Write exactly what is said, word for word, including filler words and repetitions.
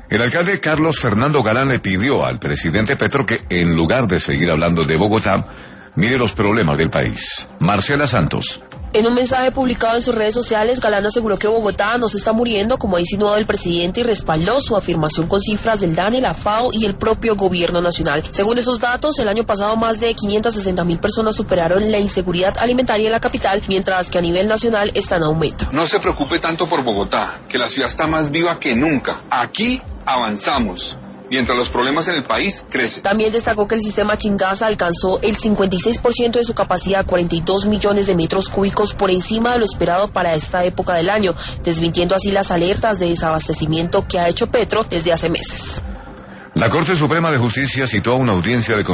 El alcalde Carlos Fernando Galán le pidió al presidente Petro que, en lugar de seguir hablando de Bogotá, mire los problemas del país. Marcela Santos. En un mensaje publicado en sus redes sociales, Galán aseguró que Bogotá no se está muriendo, como ha insinuado el presidente, y respaldó su afirmación con cifras del DANE, la FAO y el propio gobierno nacional. Según esos datos, el año pasado más de quinientas sesenta mil personas superaron la inseguridad alimentaria en la capital, mientras que a nivel nacional está en aumento. No se preocupe tanto por Bogotá, que la ciudad está más viva que nunca. Aquí avanzamos, mientras los problemas en el país crecen. También destacó que el sistema Chingaza alcanzó el cincuenta y seis por ciento de su capacidad, cuarenta y dos millones de metros cúbicos por encima de lo esperado para esta época del año, desmintiendo así las alertas de desabastecimiento que ha hecho Petro desde hace meses. La Corte Suprema de Justicia citó a una audiencia de